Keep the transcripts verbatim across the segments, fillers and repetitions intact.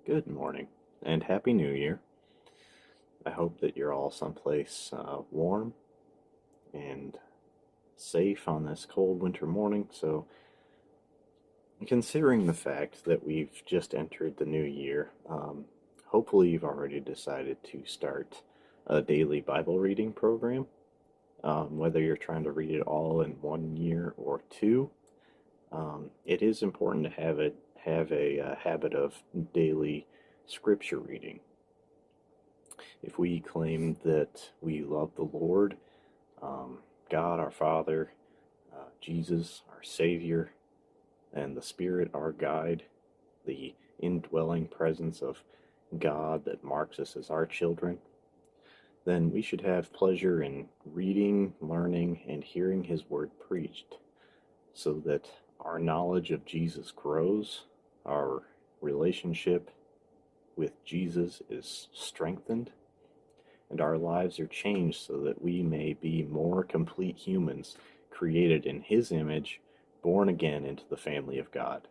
Good morning and Happy New Year. I hope that you're all someplace uh, warm and safe on this cold winter morning. So, considering the fact that we've just entered the new year, um, hopefully you've already decided to start a daily Bible reading program. Um, whether you're trying to read it all in one year or two, um, it is important to have it have a uh, habit of daily scripture reading. If we claim that we love the Lord, um, God our Father, uh, Jesus our Savior, and the Spirit our guide, the indwelling presence of God that marks us as our children, then we should have pleasure in reading, learning, and hearing His Word preached, so that our knowledge of Jesus grows, our relationship with Jesus is strengthened, and our lives are changed so that we may be more complete humans created in His image, born again into the family of God.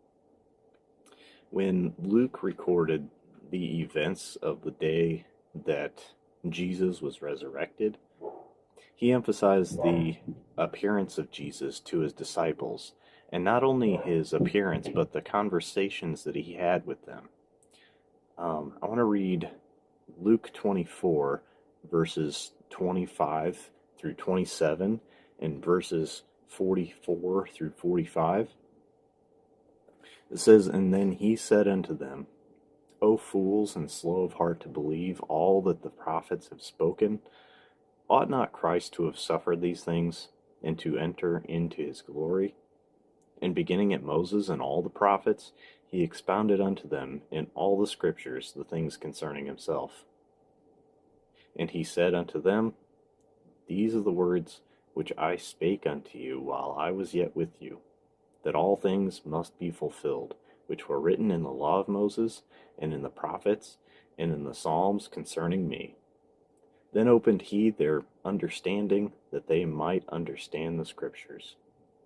When Luke recorded the events of the day that Jesus was resurrected, he emphasized the appearance of Jesus to his disciples, and not only his appearance, but the conversations that he had with them. Um, I want to read Luke twenty-four, verses twenty-five through twenty-seven, and verses forty-four through forty-five. It says, "And then he said unto them, O fools, and slow of heart to believe all that the prophets have spoken, ought not Christ to have suffered these things, and to enter into his glory? And beginning at Moses and all the prophets, he expounded unto them in all the scriptures the things concerning himself. And he said unto them, These are the words which I spake unto you while I was yet with you, that all things must be fulfilled, which were written in the law of Moses, and in the prophets, and in the Psalms concerning me. Then opened he their understanding, that they might understand the scriptures."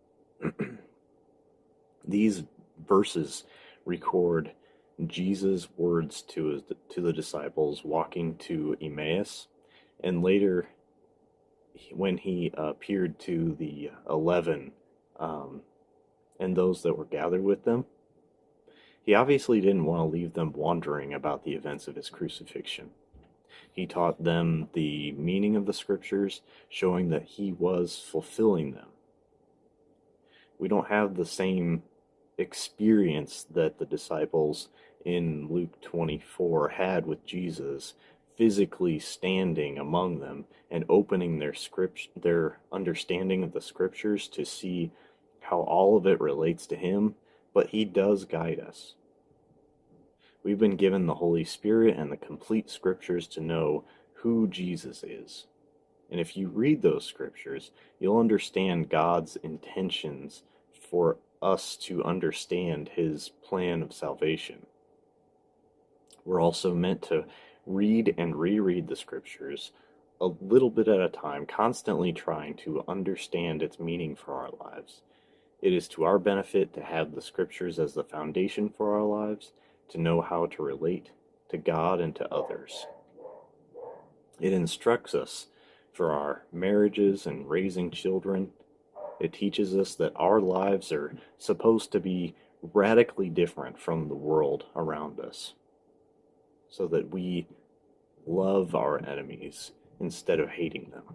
These verses record Jesus' words to his, to the disciples walking to Emmaus, and later when he appeared to the eleven um, and those that were gathered with them. He obviously didn't want to leave them wondering about the events of his crucifixion. He taught them the meaning of the scriptures, showing that he was fulfilling them. We don't have the same experience that the disciples in Luke twenty-four had with Jesus, physically standing among them and opening their script, their understanding of the scriptures to see how all of it relates to him, but he does guide us. We've been given the Holy Spirit and the complete scriptures to know who Jesus is. And if you read those scriptures, you'll understand God's intentions for us to understand his plan of salvation. We're also meant to read and reread the scriptures a little bit at a time, constantly trying to understand its meaning for our lives. It is to our benefit to have the scriptures as the foundation for our lives, to know how to relate to God and to others. It instructs us for our marriages and raising children. It teaches us that our lives are supposed to be radically different from the world around us, so that we love our enemies instead of hating them.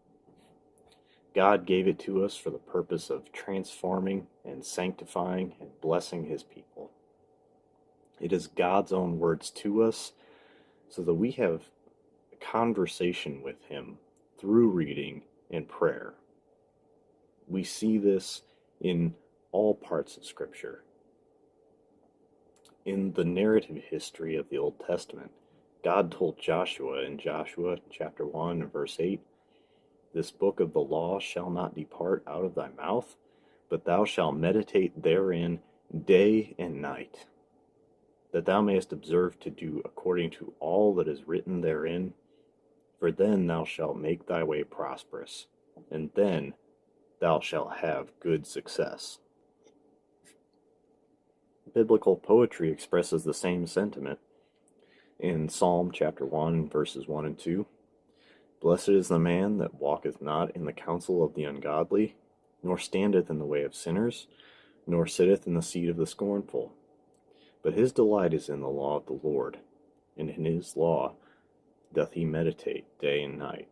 God gave it to us for the purpose of transforming and sanctifying and blessing his people. It is God's own words to us, so that we have a conversation with him through reading and prayer. We see this in all parts of Scripture. In the narrative history of the Old Testament, God told Joshua in Joshua chapter one and verse eight, "This book of the law shall not depart out of thy mouth, but thou shalt meditate therein day and night, that thou mayest observe to do according to all that is written therein, for then thou shalt make thy way prosperous, and then thou shalt have good success." Biblical poetry expresses the same sentiment. In Psalm chapter one, verses one and two, "Blessed is the man that walketh not in the counsel of the ungodly, nor standeth in the way of sinners, nor sitteth in the seat of the scornful. But his delight is in the law of the Lord, and in his law doth he meditate day and night."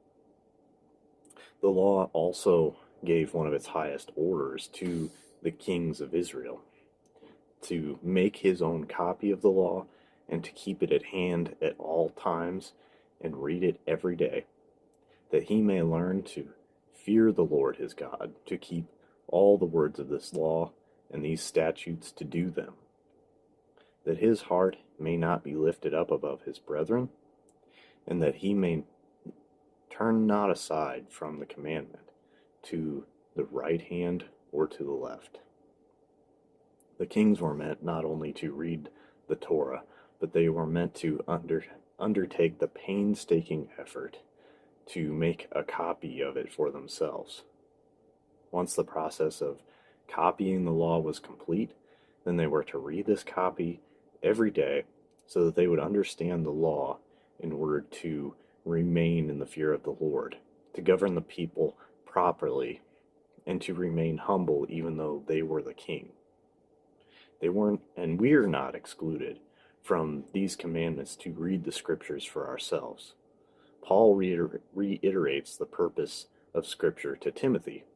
The law also gave one of its highest orders to the kings of Israel, to make his own copy of the law and to keep it at hand at all times and read it every day, that he may learn to fear the Lord his God, to keep all the words of this law and these statutes to do them, that his heart may not be lifted up above his brethren, and that he may turn not aside from the commandment to the right hand or to the left. The kings were meant not only to read the Torah, but they were meant to under, undertake the painstaking effort to make a copy of it for themselves. Once the process of copying the law was complete, then they were to read this copy every day so that they would understand the law in order to remain in the fear of the Lord, to govern the people properly, and to remain humble even though they were the king. They weren't, and we're not excluded from these commandments to read the scriptures for ourselves. Paul reiter- reiterates the purpose of Scripture to Timothy.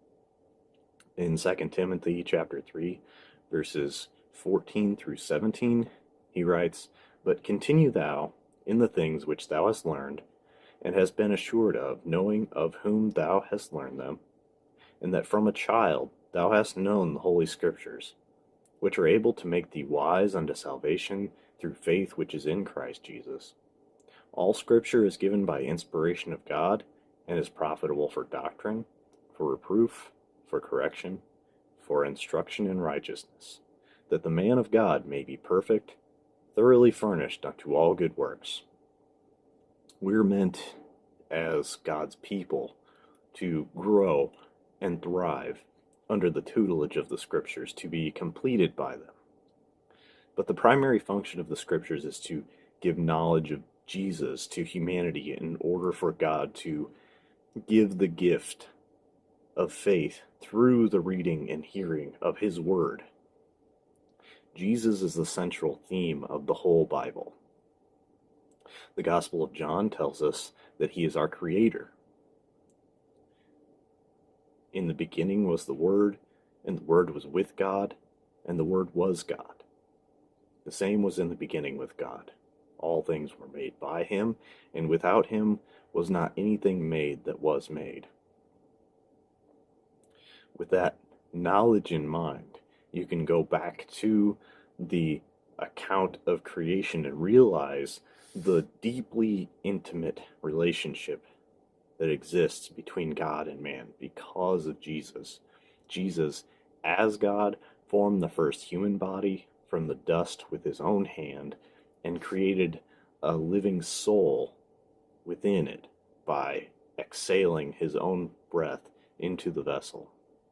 In Second Timothy chapter three, verses fourteen through seventeen, he writes, "But continue thou in the things which thou hast learned, and hast been assured of, knowing of whom thou hast learned them, and that from a child thou hast known the Holy Scriptures, which are able to make thee wise unto salvation through faith which is in Christ Jesus. All Scripture is given by inspiration of God, and is profitable for doctrine, for reproof, for correction, for instruction in righteousness, that the man of God may be perfect, thoroughly furnished unto all good works." We're meant, as God's people, to grow and thrive under the tutelage of the Scriptures, to be completed by them. But the primary function of the Scriptures is to give knowledge of Jesus to humanity in order for God to give the gift of faith through the reading and hearing of His Word. Jesus is the central theme of the whole Bible. The Gospel of John tells us that He is our Creator. In the beginning was the Word, and the Word was with God, and the Word was God. The same was in the beginning with God. All things were made by Him, and without Him was not anything made that was made. With that knowledge in mind, you can go back to the account of creation and realize the deeply intimate relationship that exists between God and man because of Jesus. Jesus, as God, formed the first human body from the dust with His own hand and created a living soul within it by exhaling His own breath into the vessel.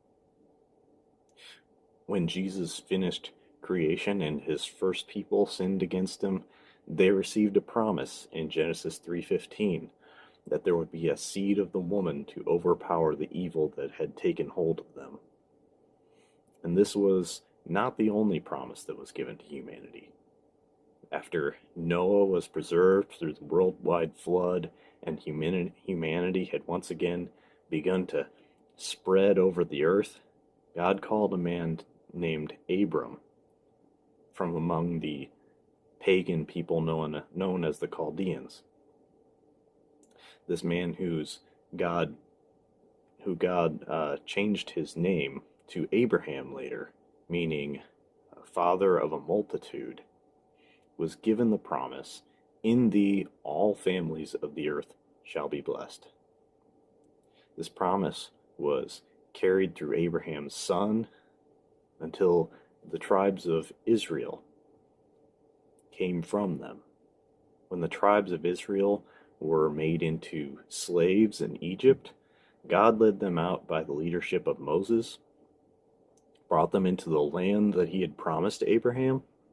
When Jesus finished creation and His first people sinned against Him, they received a promise in Genesis three fifteen that there would be a seed of the woman to overpower the evil that had taken hold of them. And this was not the only promise that was given to humanity. After Noah was preserved through the worldwide flood and humanity, humanity had once again begun to spread over the earth, God called a man named Abram from among the pagan people known, known as the Chaldeans. This man whose God, who God uh, changed his name to Abraham later, meaning father of a multitude, was given the promise, "In thee all families of the earth shall be blessed." This promise was carried through Abraham's son until the tribes of Israel came from them. When the tribes of Israel were made into slaves in Egypt, God led them out by the leadership of Moses, brought them into the land that He had promised Abraham,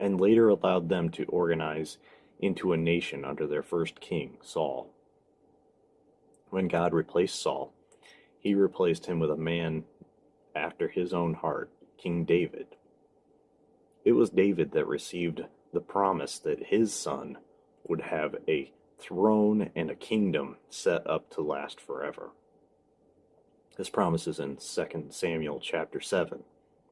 and later allowed them to organize into a nation under their first king, Saul. When God replaced Saul, he replaced him with a man after his own heart, King David. It was David that received the promise that his son would have a throne and a kingdom set up to last forever. This promise is in Second Samuel chapter seven.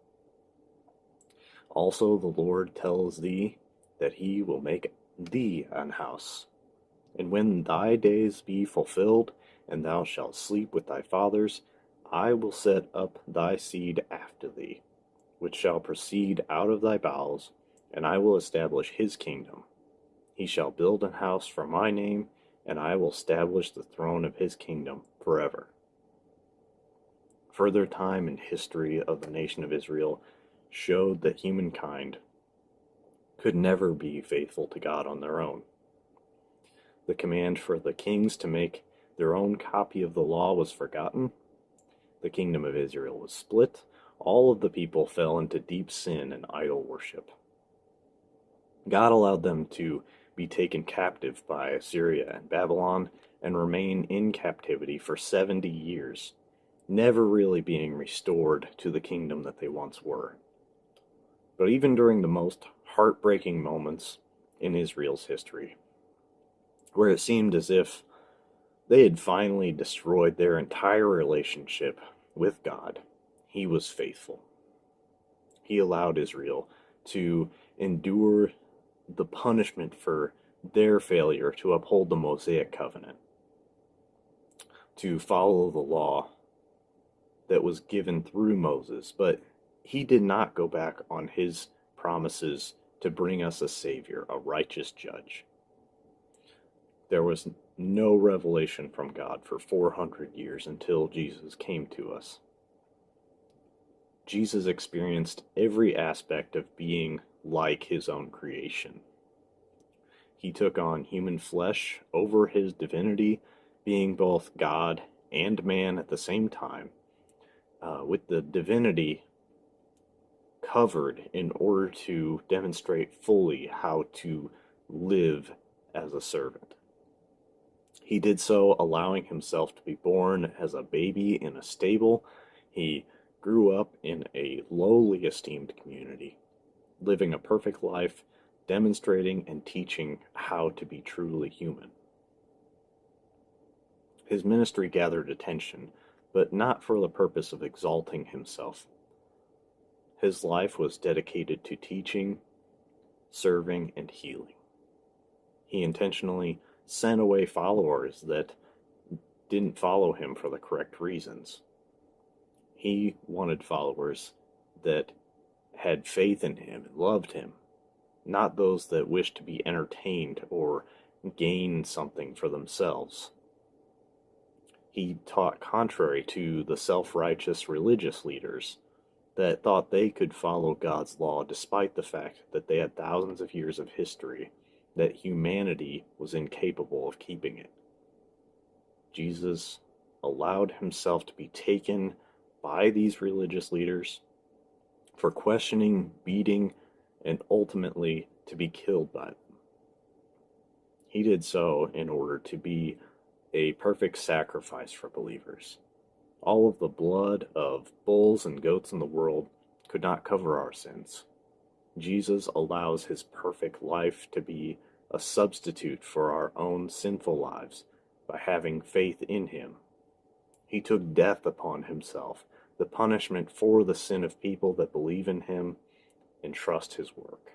Also the Lord tells thee that he will make thee an house. And when thy days be fulfilled, and thou shalt sleep with thy fathers, I will set up thy seed after thee, which shall proceed out of thy bowels, and I will establish his kingdom. He shall build an house for my name, and I will establish the throne of his kingdom forever. Further time and history of the nation of Israel showed that humankind could never be faithful to God on their own. The command for the kings to make their own copy of the law was forgotten. The kingdom of Israel was split. All of the people fell into deep sin and idol worship. God allowed them to be taken captive by Assyria and Babylon and remain in captivity for seventy years, never really being restored to the kingdom that they once were. But even during the most heartbreaking moments in Israel's history, where it seemed as if they had finally destroyed their entire relationship with God, he was faithful. He allowed Israel to endure the punishment for their failure to uphold the Mosaic covenant, to follow the law that was given through Moses, but he did not go back on his promises to bring us a Savior, a righteous judge. There was no revelation from God for four hundred years until Jesus came to us. Jesus experienced every aspect of being like his own creation. He took on human flesh over his divinity, being both God and man at the same time, uh, with the divinity covered in order to demonstrate fully how to live as a servant. He did so allowing himself to be born as a baby in a stable. He grew up in a lowly esteemed community, living a perfect life, demonstrating and teaching how to be truly human. His ministry gathered attention, but not for the purpose of exalting himself. His life was dedicated to teaching, serving, and healing. He intentionally sent away followers that didn't follow him for the correct reasons. He wanted followers that had faith in him and loved him, not those that wished to be entertained or gain something for themselves. He taught contrary to the self-righteous religious leaders that thought they could follow God's law despite the fact that they had thousands of years of history that humanity was incapable of keeping it. Jesus allowed himself to be taken by these religious leaders for questioning, beating, and ultimately to be killed by them. He did so in order to be a perfect sacrifice for believers. All of the blood of bulls and goats in the world could not cover our sins. Jesus allows his perfect life to be a substitute for our own sinful lives by having faith in him. He took death upon himself, the punishment for the sin of people that believe in him and trust his work.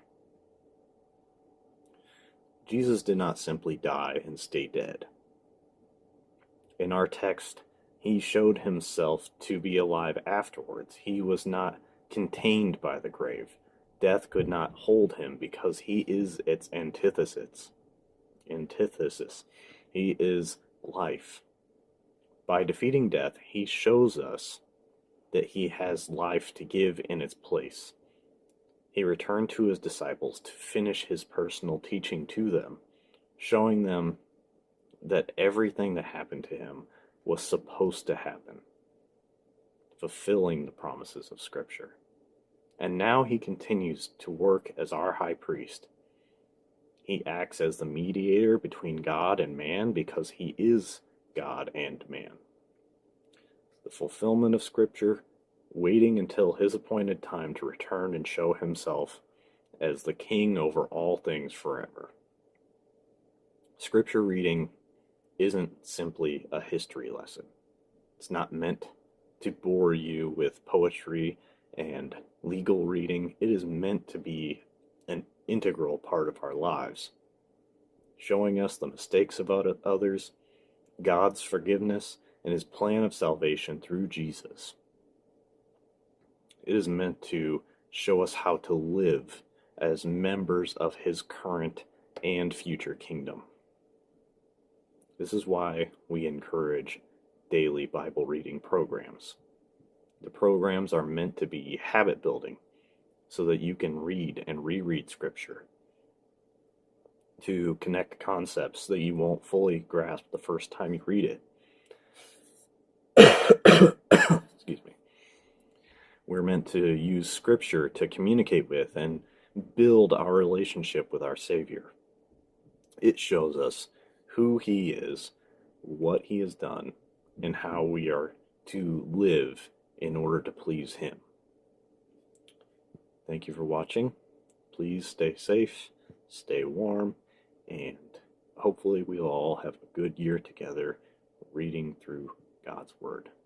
Jesus did not simply die and stay dead. In our text, he showed himself to be alive afterwards. He was not contained by the grave. Death could not hold him because he is its antithesis. Antithesis. He is life. By defeating death, he shows us that he has life to give in its place. He returned to his disciples to finish his personal teaching to them, showing them that everything that happened to him was supposed to happen, fulfilling the promises of Scripture. And now he continues to work as our high priest. He acts as the mediator between God and man because he is God and man. The fulfillment of Scripture, waiting until his appointed time to return and show himself as the king over all things forever. Scripture reading isn't simply a history lesson. It's not meant to bore you with poetry and legal reading. It is meant to be an integral part of our lives, showing us the mistakes of others, God's forgiveness, and his plan of salvation through Jesus. It is meant to show us how to live as members of his current and future kingdom. This is why we encourage daily Bible reading programs. The programs are meant to be habit building so that you can read and reread Scripture, to connect concepts that you won't fully grasp the first time you read it. Excuse me. We're meant to use Scripture to communicate with and build our relationship with our Savior. It shows us who he is, what he has done, and how we are to live in order to please him. Thank you for watching. Please stay safe, stay warm, and hopefully we'll all have a good year together reading through God's Word.